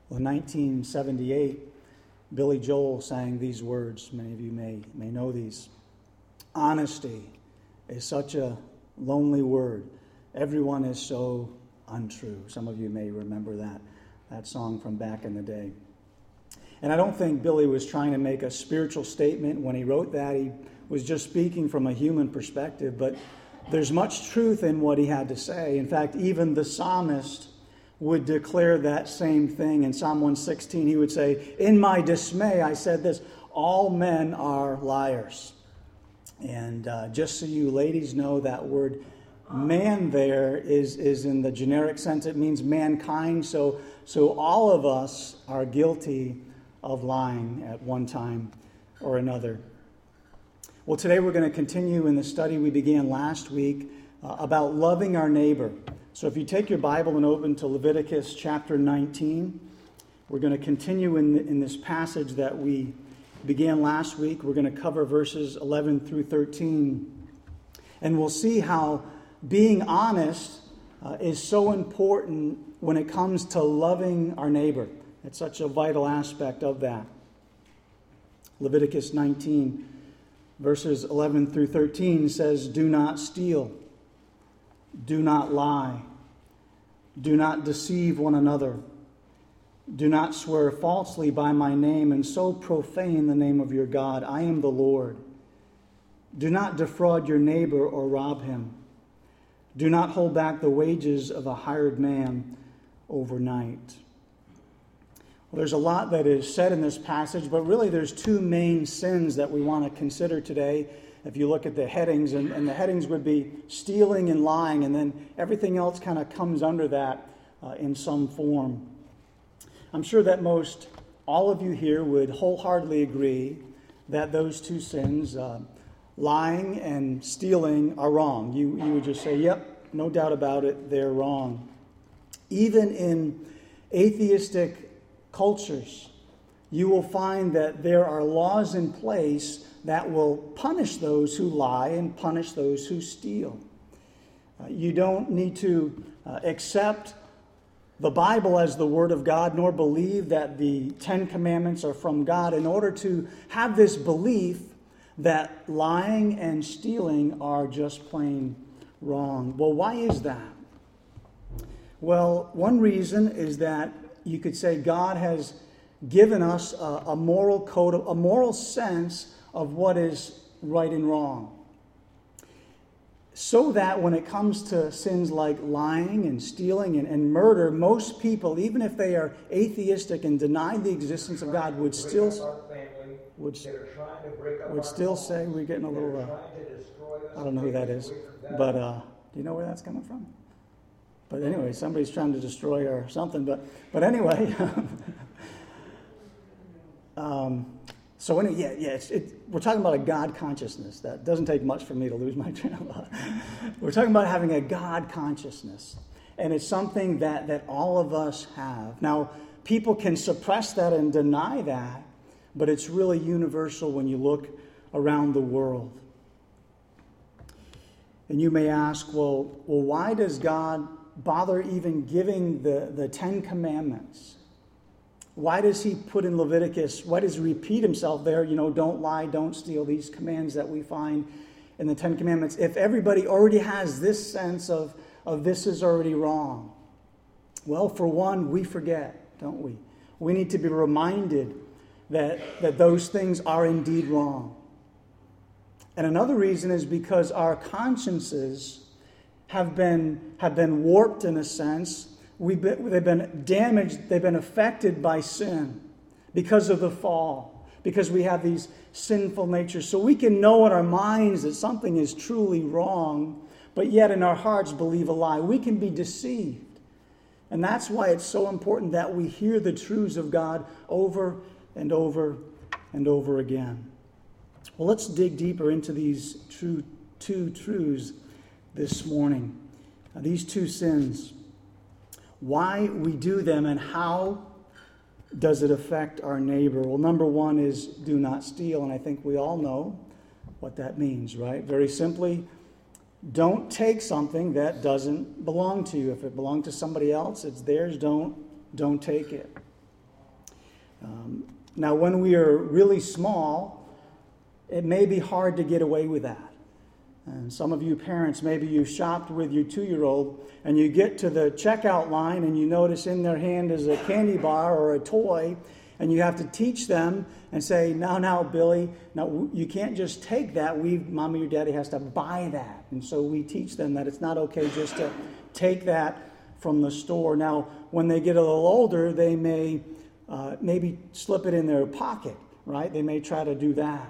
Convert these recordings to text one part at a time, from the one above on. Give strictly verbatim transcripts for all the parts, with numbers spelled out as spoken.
Well, in nineteen seventy-eight, Billy Joel sang these words. Many of you may, may know these. Honesty is such a lonely word. Everyone is so untrue. Some of you may remember that, that song from back in the day. And I don't think Billy was trying to make a spiritual statement when he wrote that. He was just speaking from a human perspective. But there's much truth in what he had to say. In fact, even the psalmist would declare that same thing. In Psalm one sixteen, he would say, in my dismay, I said this, all men are liars. And uh, just so you ladies know, that word man there is, is in the generic sense. It means mankind. So, so all of us are guilty of lying at one time or another. Well, today we're going to continue in the study we began last week uh, about loving our neighbor. So if you take your Bible and open to Leviticus chapter nineteen, we're going to continue in, the, in this passage that we began last week. We're going to cover verses eleven through thirteen. And we'll see how being honest uh, is so important when it comes to loving our neighbor. It's such a vital aspect of that. Leviticus nineteen, verses eleven through thirteen says, do not steal. Do not lie. Do not deceive one another. Do not swear falsely by my name and so profane the name of your God. I am the Lord. Do not defraud your neighbor or rob him. Do not hold back the wages of a hired man overnight. Well, there's a lot that is said in this passage, but really there's two main sins that we want to consider today. If you look at the headings, and, and the headings would be stealing and lying, and then everything else kind of comes under that uh, in some form. I'm sure that most all of you here would wholeheartedly agree that those two sins, uh, lying and stealing, are wrong. You, you would just say, yep, no doubt about it, they're wrong. Even in atheistic cultures, you will find that there are laws in place that will punish those who lie and punish those who steal. Uh, you don't need to uh, accept the Bible as the Word of God, nor believe that the Ten Commandments are from God in order to have this belief that lying and stealing are just plain wrong. Well, why is that? Well, one reason is that you could say God has given us a, a moral code, a moral sense of what is right and wrong. So that when it comes to sins like lying and stealing and, and murder, most people, even if they are atheistic and deny the existence of God, would still would, would still say, we're getting a little, uh, I don't know who that is, but uh, do you know where that's coming from? But anyway, somebody's trying to destroy or something. But but anyway, um, so anyway, yeah, yeah. It's, it, we're talking about a God consciousness. That doesn't take much for me to lose my train of thought. We're talking about having a God consciousness, and it's something that that all of us have. Now, people can suppress that and deny that, but it's really universal when you look around the world. And you may ask, well, well, why does God bother even giving the, the Ten Commandments? Why does he put in Leviticus, why does he repeat himself there, you know, don't lie, don't steal, these commands that we find in the Ten Commandments, if everybody already has this sense of, of this is already wrong? Well, for one, we forget, don't we? We need to be reminded that, that those things are indeed wrong. And another reason is because our consciences have been have been warped in a sense. We've been, they've been damaged, they've been affected by sin because of the fall, because we have these sinful natures. So we can know in our minds that something is truly wrong, but yet in our hearts believe a lie. We can be deceived. And that's why it's so important that we hear the truths of God over and over and over again. Well, let's dig deeper into these true two truths this morning. Now, these two sins, why we do them and how does it affect our neighbor? Well, number one is do not steal, and I think we all know what that means, right? Very simply, don't take something that doesn't belong to you. If it belonged to somebody else, it's theirs. Don't, don't take it. Um, now, when we are really small, it may be hard to get away with that. And some of you parents, maybe you shopped with your two-year-old and you get to the checkout line and you notice in their hand is a candy bar or a toy, and you have to teach them and say, now, now, Billy, now you can't just take that. We, Mommy or Daddy has to buy that. And so we teach them that it's not okay just to take that from the store. Now, when they get a little older, they may uh, maybe slip it in their pocket, right? They may try to do that.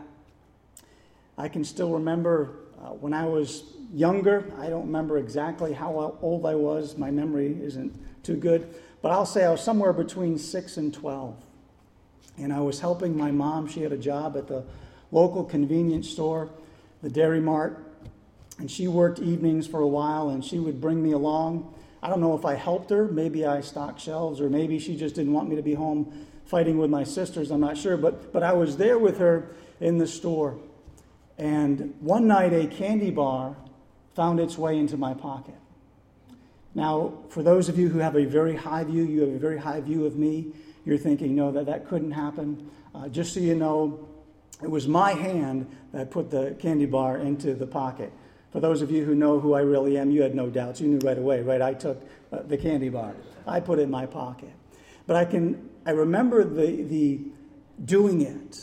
I can still remember uh, when I was younger. I don't remember exactly how old I was. My memory isn't too good. But I'll say I was somewhere between six and twelve. And I was helping my mom. She had a job at the local convenience store, the Dairy Mart. And she worked evenings for a while, and she would bring me along. I don't know if I helped her. Maybe I stocked shelves, or maybe she just didn't want me to be home fighting with my sisters. I'm not sure. But, but I was there with her in the store. And one night, a candy bar found its way into my pocket. Now, for those of you who have a very high view, you have a very high view of me, you're thinking, no, that, that couldn't happen. Uh, just so you know, it was my hand that put the candy bar into the pocket. For those of you who know who I really am, you had no doubts. You knew right away, right? I took uh, the candy bar. I put it in my pocket. But I can, I remember the, the doing it.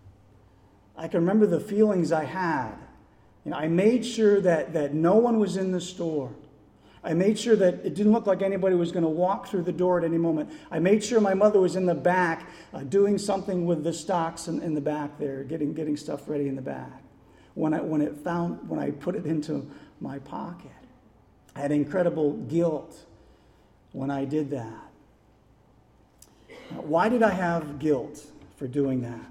I can remember the feelings I had. You know, I made sure that, that no one was in the store. I made sure that it didn't look like anybody was going to walk through the door at any moment. I made sure my mother was in the back uh, doing something with the stocks in, in the back there, getting getting stuff ready in the back. When I when it found when I put it into my pocket, I had incredible guilt when I did that. Now, why did I have guilt for doing that?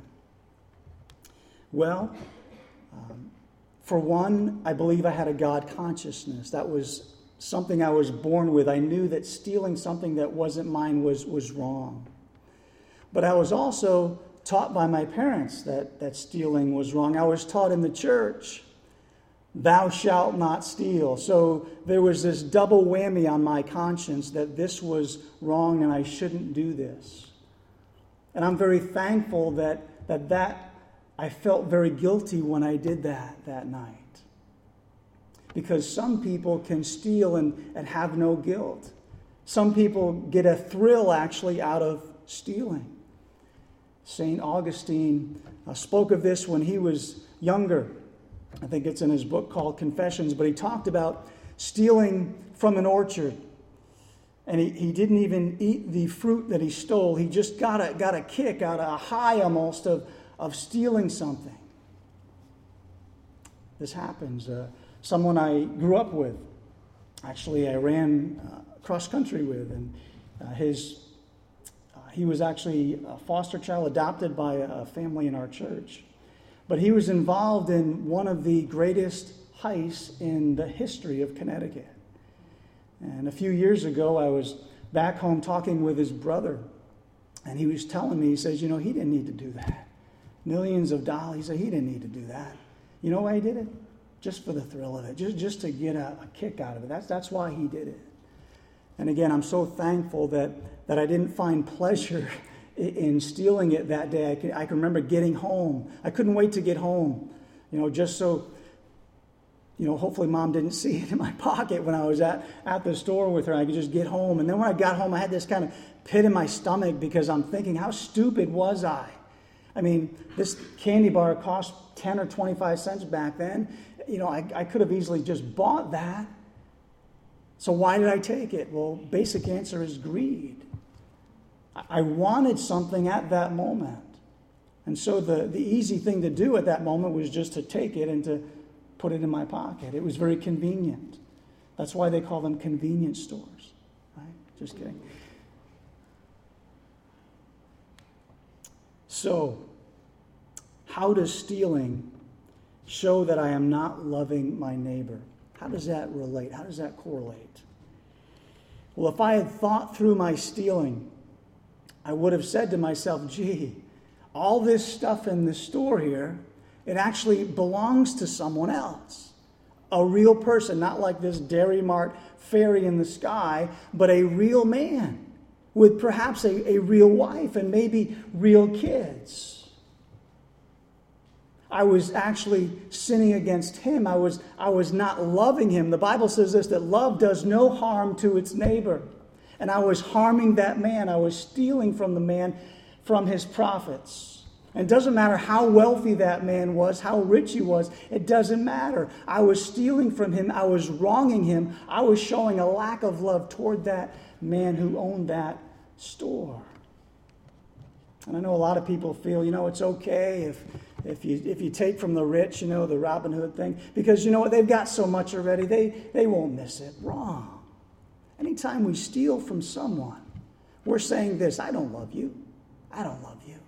Well, um, for one, I believe I had a God consciousness. That was something I was born with. I knew that stealing something that wasn't mine was, was wrong. But I was also taught by my parents that, that stealing was wrong. I was taught in the church, thou shalt not steal. So there was this double whammy on my conscience that this was wrong and I shouldn't do this. And I'm very thankful that that, that I felt very guilty when I did that that night. Because some people can steal and, and have no guilt. Some people get a thrill actually out of stealing. Saint Augustine uh, spoke of this when he was younger. I think it's in his book called Confessions, but he talked about stealing from an orchard. And he, he didn't even eat the fruit that he stole. He just got a, got a kick out, a high almost of, of stealing something. This happens. Uh, Someone I grew up with, actually I ran uh, cross country with, and uh, his uh, he was actually a foster child adopted by a family in our church. But he was involved in one of the greatest heists in the history of Connecticut. And a few years ago, I was back home talking with his brother, and he was telling me, he says, you know, he didn't need to do that. Millions of dollars, he said, he didn't need to do that. You know why he did it? Just for the thrill of it, just, just to get a, a kick out of it. That's, that's why he did it. And again, I'm so thankful that, that I didn't find pleasure in, in stealing it that day. I can, I can remember getting home. I couldn't wait to get home, you know, just so, you know, hopefully Mom didn't see it in my pocket when I was at, at the store with her. I could just get home. And then when I got home, I had this kind of pit in my stomach because I'm thinking, how stupid was I? I mean, this candy bar cost ten or twenty-five cents back then. You know, I, I could have easily just bought that. So why did I take it? Well, basic answer is greed. I wanted something at that moment. And so the, the easy thing to do at that moment was just to take it and to put it in my pocket. It was very convenient. That's why they call them convenience stores. Right? Just kidding. So, how does stealing show that I am not loving my neighbor? How does that relate? How does that correlate? Well, if I had thought through my stealing, I would have said to myself, gee, all this stuff in the store here, it actually belongs to someone else. A real person, not like this Dairy Mart fairy in the sky, but a real man. with perhaps a, a real wife and maybe real kids. I was actually sinning against him. I was, I was not loving him. The Bible says this, that love does no harm to its neighbor. And I was harming that man. I was stealing from the man, from his profits. And it doesn't matter how wealthy that man was, how rich he was. It doesn't matter. I was stealing from him. I was wronging him. I was showing a lack of love toward that man who owned that store. And I know a lot of people feel, you know, it's okay if if you if you take from the rich, you know, the Robin Hood thing, because you know what, they've got so much already, they they won't miss it. Wrong. Anytime we steal from someone, we're saying this, I don't love you. I don't love you.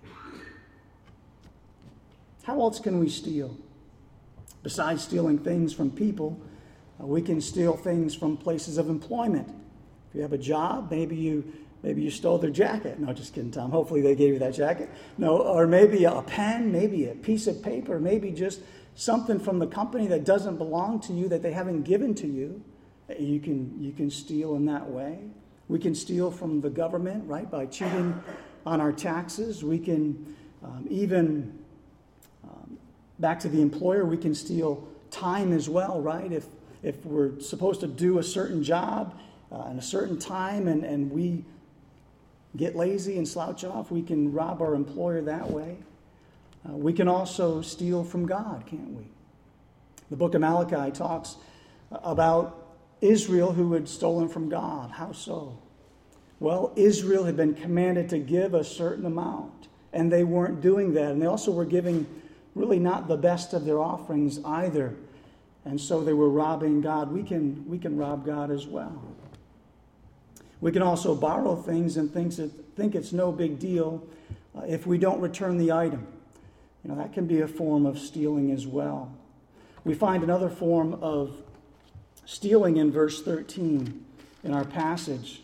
How else can we steal? Besides stealing things from people, uh, we can steal things from places of employment. If you have a job, maybe you maybe you stole their jacket. No, just kidding, Tom. Hopefully they gave you that jacket. No, or maybe a pen, maybe a piece of paper, maybe just something from the company that doesn't belong to you, that they haven't given to you. You can you can steal in that way. We can steal from the government, right, by cheating on our taxes. We can um, even, um, back to the employer, we can steal time as well, right? If if we're supposed to do a certain job uh, in a certain time and, and we get lazy and slouch off, we can rob our employer that way. Uh, we can also steal from God, can't we? The book of Malachi talks about Israel who had stolen from God. How so? Well, Israel had been commanded to give a certain amount, and they weren't doing that. And they also were giving really not the best of their offerings either. And so they were robbing God. We can, we can rob God as well. We can also borrow things and things that think it's no big deal uh, if we don't return the item. You know, that can be a form of stealing as well. We find another form of stealing in verse thirteen in our passage.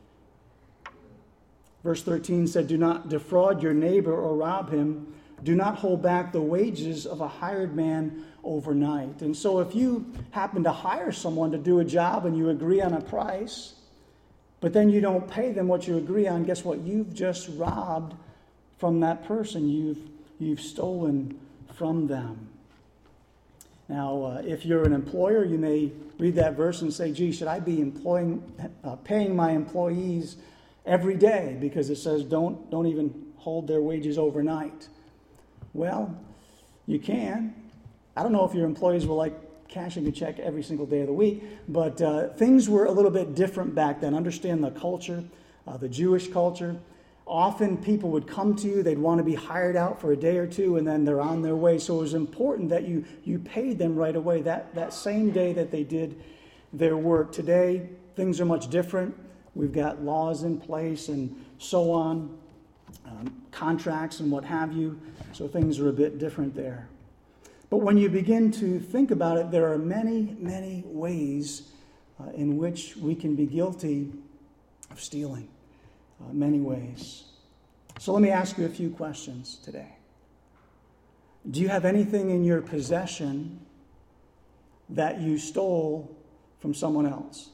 Verse thirteen said, "Do not defraud your neighbor or rob him. Do not hold back the wages of a hired man overnight." And so if you happen to hire someone to do a job and you agree on a price, but then you don't pay them what you agree on, guess what? You've just robbed from that person. You've, you've stolen from them. Now, uh, if you're an employer, you may read that verse and say, gee, should I be employing, uh, paying my employees every day? Because it says don't, don't even hold their wages overnight. Well, you can. I don't know if your employees were like cashing a check every single day of the week, but uh, things were a little bit different back then. Understand the culture, uh, the Jewish culture. Often people would come to you, they'd want to be hired out for a day or two, and then they're on their way. So it was important that you, you paid them right away, that, that same day that they did their work. Today, things are much different. We've got laws in place and so on, um, contracts and what have you. So things are a bit different there. But when you begin to think about it, there are many, many ways uh, in which we can be guilty of stealing. Uh, many ways. So let me ask you a few questions today. Do you have anything in your possession that you stole from someone else?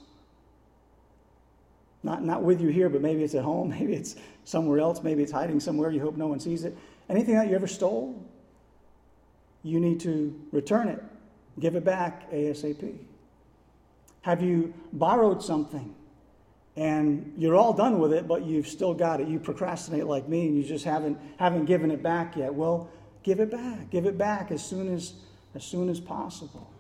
Not, not with you here, but maybe it's at home, maybe it's somewhere else, maybe it's hiding somewhere, you hope no one sees it. Anything that you ever stole, you need to return it. Give it back ASAP. Have you borrowed something and you're all done with it, but you've still got it? You procrastinate like me and you just haven't haven't given it back yet. Well, give it back. Give it back as soon as as soon as possible.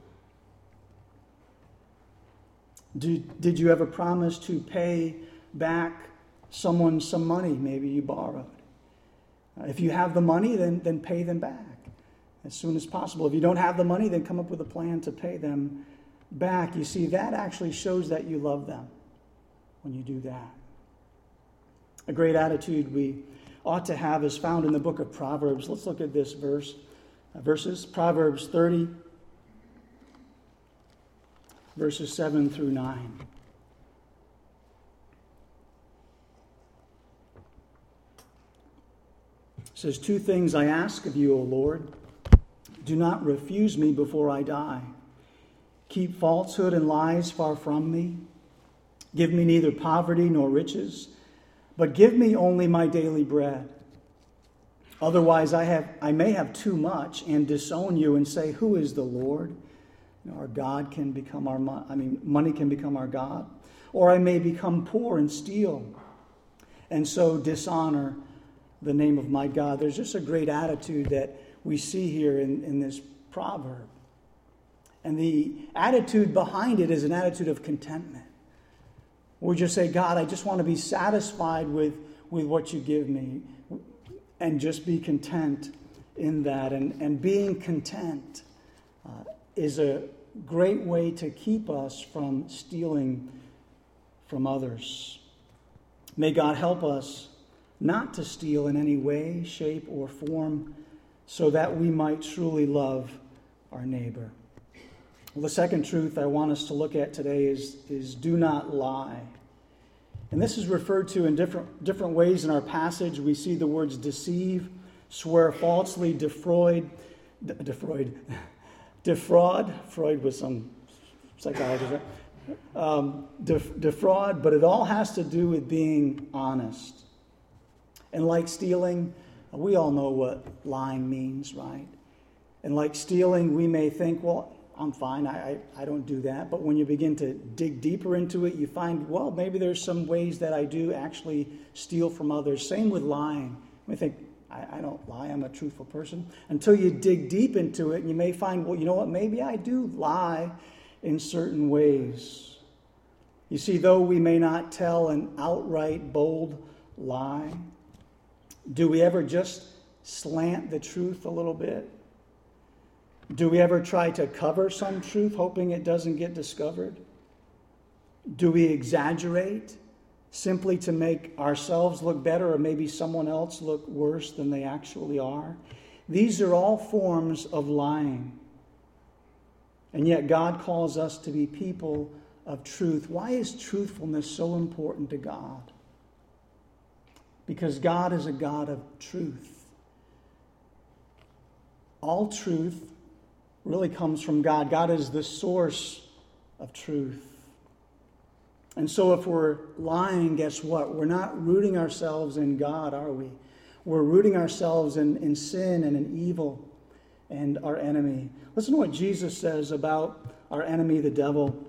Did, did you ever promise to pay back someone some money maybe you borrowed? If you have the money, then, then pay them back as soon as possible. If you don't have the money, then come up with a plan to pay them back. You see, that actually shows that you love them when you do that. A great attitude we ought to have is found in the book of Proverbs. Let's look at this verse. Uh, verses, Proverbs thirty, verses seven through nine. It says, "Two things I ask of you, O Lord. Do not refuse me before I die. Keep falsehood and lies far from me. Give me neither poverty nor riches, but give me only my daily bread. Otherwise, I have I may have too much and disown you and say, who is the Lord? You know, our God can become our mo- I mean, money can become our God. Or I may become poor and steal, and so dishonor the name of my God. There's just a great attitude that we see here in, in this proverb. And the attitude behind it is an attitude of contentment. We just say, God, I just want to be satisfied with, with what you give me, and just be content in that. And, and being content uh, is a great way to keep us from stealing from others. May God help us not to steal in any way, shape, or form, so that we might truly love our neighbor. Well, the second truth I want us to look at today is, is do not lie. And this is referred to in different, different ways in our passage. We see the words deceive, swear falsely, defraud, defraud, defraud. Freud was some psychologist, right? Um, def, defraud, but it all has to do with being honest. And like stealing, we all know what lying means, right? And like stealing, we may think, well, I'm fine, I, I, I don't do that. But when you begin to dig deeper into it, you find, well, maybe there's some ways that I do actually steal from others. Same with lying. We think, I, I don't lie, I'm a truthful person. Until you dig deep into it, and you may find, well, you know what, maybe I do lie in certain ways. You see, though we may not tell an outright, bold lie, do we ever just slant the truth a little bit? Do we ever try to cover some truth, hoping it doesn't get discovered? Do we exaggerate simply to make ourselves look better, or maybe someone else look worse than they actually are? These are all forms of lying. And yet God calls us to be people of truth. Why is truthfulness so important to God? Because God is a God of truth. All truth really comes from God. God is the source of truth. And so if we're lying, guess what? We're not rooting ourselves in God, are we? We're rooting ourselves in, in sin and in evil and our enemy. Listen to what Jesus says about our enemy, the devil.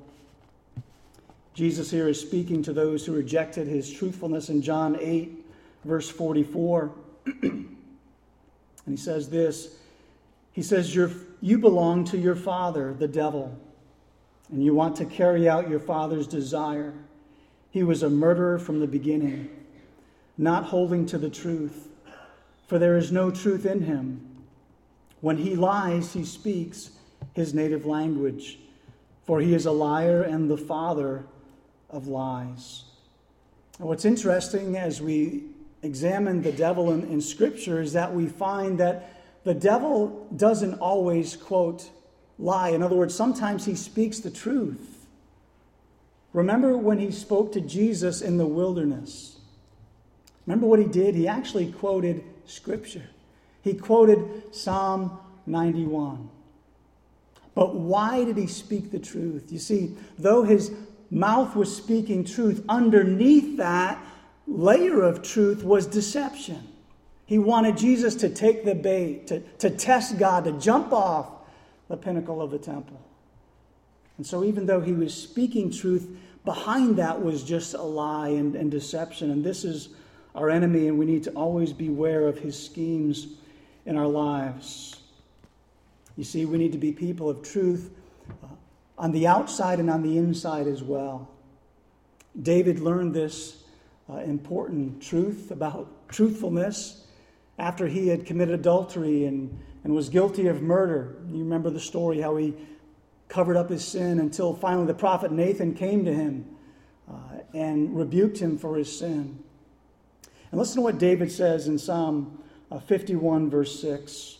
Jesus here is speaking to those who rejected his truthfulness in John eight, verse forty-four. And he says this. He says, You're, you belong to your father, the devil, and you want to carry out your father's desire. He was a murderer from the beginning, not holding to the truth, for there is no truth in him. When he lies, he speaks his native language, for he is a liar and the father of lies. And what's interesting as we examine the devil in, in Scripture is that we find that the devil doesn't always, quote, lie. In other words, sometimes he speaks the truth. Remember when he spoke to Jesus in the wilderness? Remember what he did? He actually quoted Scripture. He quoted Psalm ninety-one. But why did he speak the truth? You see, though his mouth was speaking truth, underneath that layer of truth was deception. He wanted Jesus to take the bait, to, to test God, to jump off the pinnacle of the temple. And so even though he was speaking truth, behind that was just a lie and, and deception. And this is our enemy, and we need to always beware of his schemes in our lives. You see, we need to be people of truth uh, on the outside and on the inside as well. David learned this uh, important truth about truthfulness after he had committed adultery and, and was guilty of murder. You remember the story, how he covered up his sin until finally the prophet Nathan came to him uh, and rebuked him for his sin. And listen to what David says in Psalm fifty-one, verse six.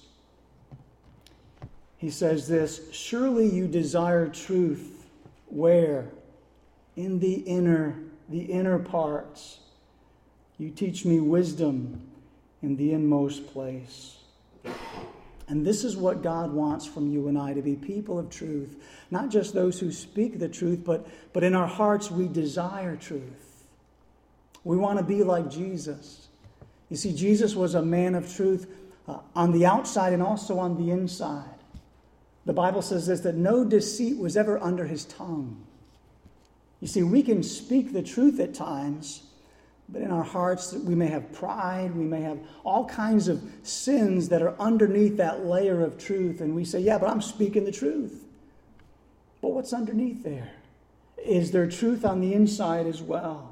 He says this, Surely you desire truth. Where? In the inner, the inner parts. You teach me wisdom in the inmost place. And this is what God wants from you and I, to be people of truth. Not just those who speak the truth, but, but in our hearts we desire truth. We want to be like Jesus. You see, Jesus was a man of truth uh, on the outside and also on the inside. The Bible says this, that no deceit was ever under his tongue. You see, we can speak the truth at times, but in our hearts we may have pride, we may have all kinds of sins that are underneath that layer of truth. And we say, yeah, but I'm speaking the truth. But what's underneath there? Is there truth on the inside as well?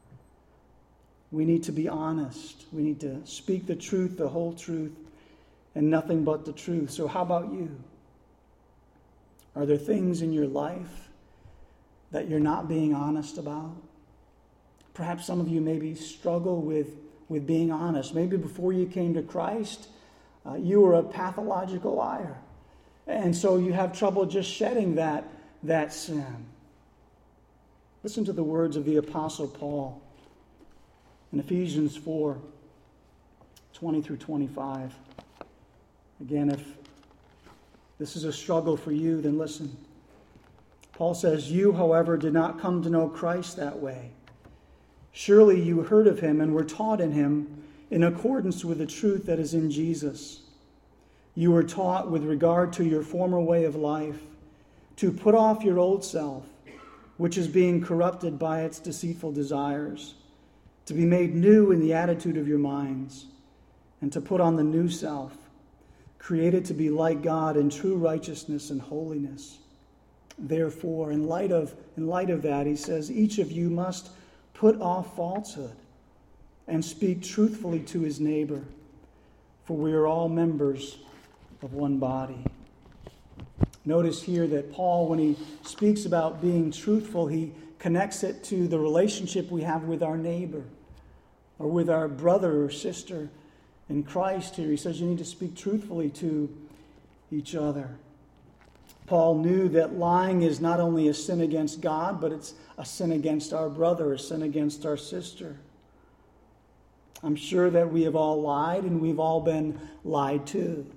We need to be honest. We need to speak the truth, the whole truth, and nothing but the truth. So how about you? Are there things in your life that you're not being honest about? Perhaps some of you maybe struggle with, with being honest. Maybe before you came to Christ, uh, you were a pathological liar. And so you have trouble just shedding that, that sin. Listen to the words of the Apostle Paul in Ephesians four, twenty through twenty-five. Again, if this is a struggle for you, then listen. Paul says, "You, however, did not come to know Christ that way. Surely you heard of him and were taught in him in accordance with the truth that is in Jesus. You were taught with regard to your former way of life to put off your old self, which is being corrupted by its deceitful desires, to be made new in the attitude of your minds, and to put on the new self, created to be like God in true righteousness and holiness. Therefore, in light of, in light of that, he says, each of you must put off falsehood and speak truthfully to his neighbor, for we are all members of one body." Notice here that Paul, when he speaks about being truthful, he connects it to the relationship we have with our neighbor or with our brother or sister in Christ here. He says you need to speak truthfully to each other. Paul knew that lying is not only a sin against God, but it's a sin against our brother, a sin against our sister. I'm sure that we have all lied and we've all been lied to.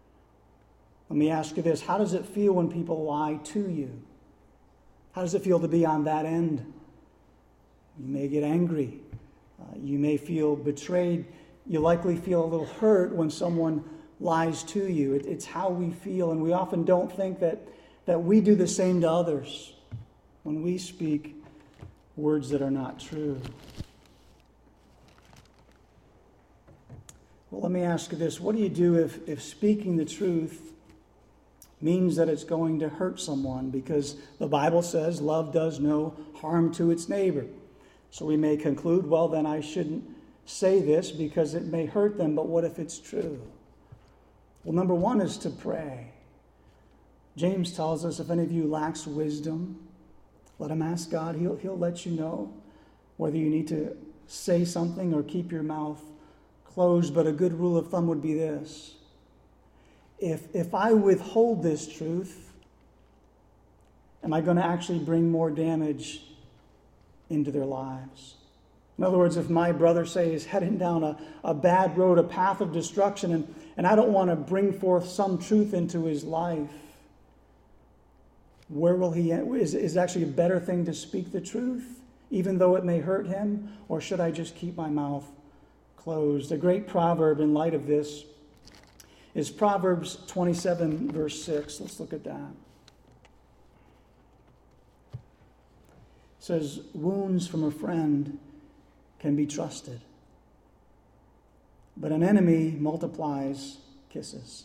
Let me ask you this. How does it feel when people lie to you? How does it feel to be on that end? You may get angry. Uh, you may feel betrayed. You likely feel a little hurt when someone lies to you. It, it's how we feel, and we often don't think that, that we do the same to others when we speak words that are not true. Well, let me ask you this. What do you do if, if speaking the truth means that it's going to hurt someone? Because the Bible says love does no harm to its neighbor. So we may conclude, well, then I shouldn't say this because it may hurt them, but what if it's true? Well, number one is to pray. James tells us if any of you lacks wisdom, let him ask God. He'll, he'll let you know whether you need to say something or keep your mouth closed. But a good rule of thumb would be this. If, if I withhold this truth, am I going to actually bring more damage into their lives? In other words, if my brother, say, is heading down a, a bad road, a path of destruction, and, and I don't want to bring forth some truth into his life, where will he end? Is is it actually a better thing to speak the truth, even though it may hurt him, or should I just keep my mouth closed? A great proverb in light of this is Proverbs twenty-seven, verse six. Let's look at that. It says, "Wounds from a friend can be trusted, but an enemy multiplies kisses."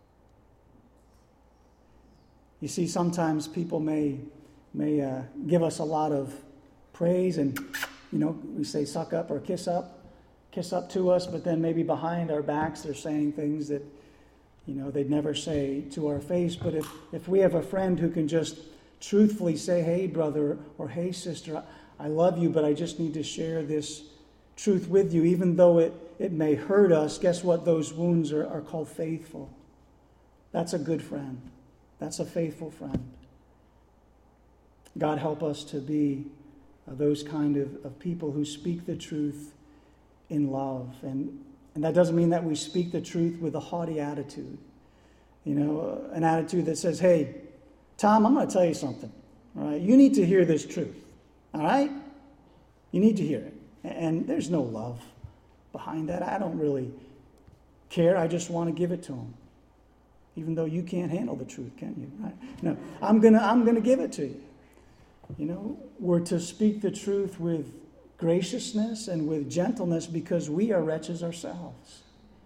You see, sometimes people may may uh, give us a lot of praise, and you know, we say suck up or kiss up, kiss up to us, but then maybe behind our backs they're saying things that, you know, they'd never say to our face. But if, if we have a friend who can just truthfully say, "Hey, brother," or "Hey, sister, I love you, but I just need to share this truth with you," even though it, it may hurt us, guess what? Those wounds are, are called faithful. That's a good friend. That's a faithful friend. God help us to be uh, those kind of, of people who speak the truth in love. And, and that doesn't mean that we speak the truth with a haughty attitude. You know, uh, an attitude that says, "Hey, Tom, I'm going to tell you something. All right, you need to hear this truth. All right? You need to hear it." And there's no love behind that. I don't really care. I just want to give it to them. Even though you can't handle the truth, can you? Right? No, I'm gonna I'm gonna give it to you. You know, we're to speak the truth with graciousness and with gentleness because we are wretches ourselves.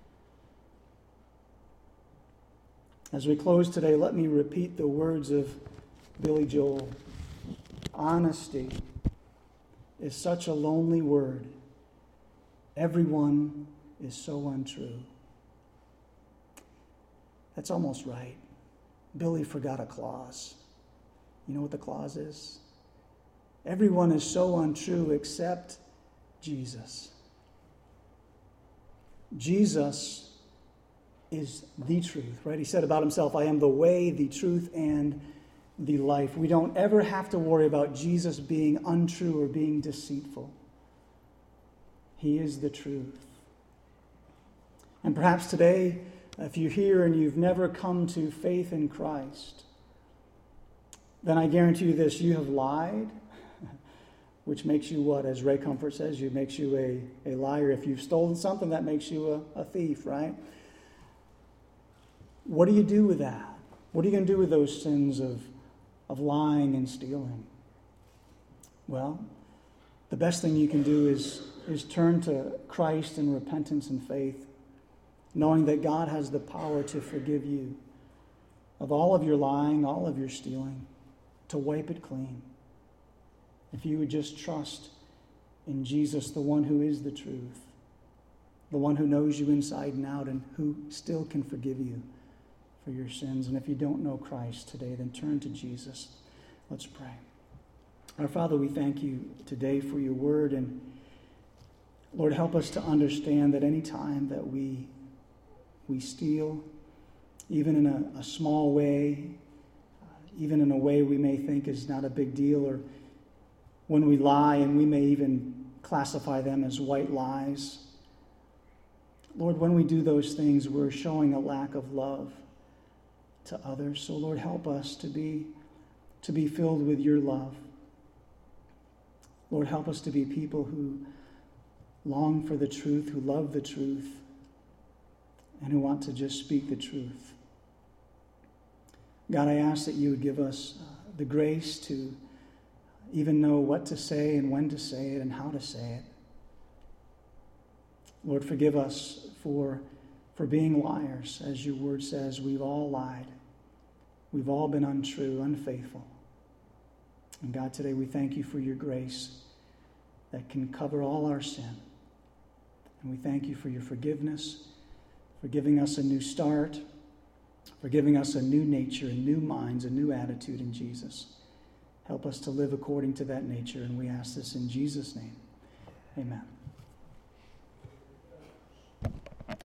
As we close today, let me repeat the words of Billy Joel. Honesty is such a lonely word. Everyone is so untrue. That's almost right. Billy forgot a clause. You know what the clause is? Everyone is so untrue except Jesus. Jesus is the truth, right? He said about himself, I am the way, the truth, and the life. We don't ever have to worry about Jesus being untrue or being deceitful. He is the truth. And perhaps today, if you're here and you've never come to faith in Christ, then I guarantee you this, you have lied, which makes you what? As Ray Comfort says, it makes you a, a liar. If you've stolen something, that makes you a, a thief, right? What do you do with that? What are you going to do with those sins of, of lying and stealing? Well, the best thing you can do is, is turn to Christ in repentance and faith, knowing that God has the power to forgive you of all of your lying, all of your stealing, to wipe it clean. If you would just trust in Jesus, the one who is the truth, the one who knows you inside and out and who still can forgive you for your sins. And if you don't know Christ today, then turn to Jesus. Let's pray. Our Father, we thank you today for your word. And Lord, help us to understand that any time that we, we steal, even in a, a small way, uh, even in a way we may think is not a big deal, or when we lie and we may even classify them as white lies, Lord, when we do those things, we're showing a lack of love to others. So Lord, help us to be, to be filled with your love. Lord, help us to be people who long for the truth, who love the truth, and who want to just speak the truth. God, I ask that you would give us uh, the grace to even know what to say and when to say it and how to say it. Lord, forgive us for, for being liars. As your word says, we've all lied. We've all been untrue, unfaithful. And God, today we thank you for your grace that can cover all our sin. And we thank you for your forgiveness, for giving us a new start, for giving us a new nature, and new minds, a new attitude in Jesus. Help us to live according to that nature, and we ask this in Jesus' name. Amen.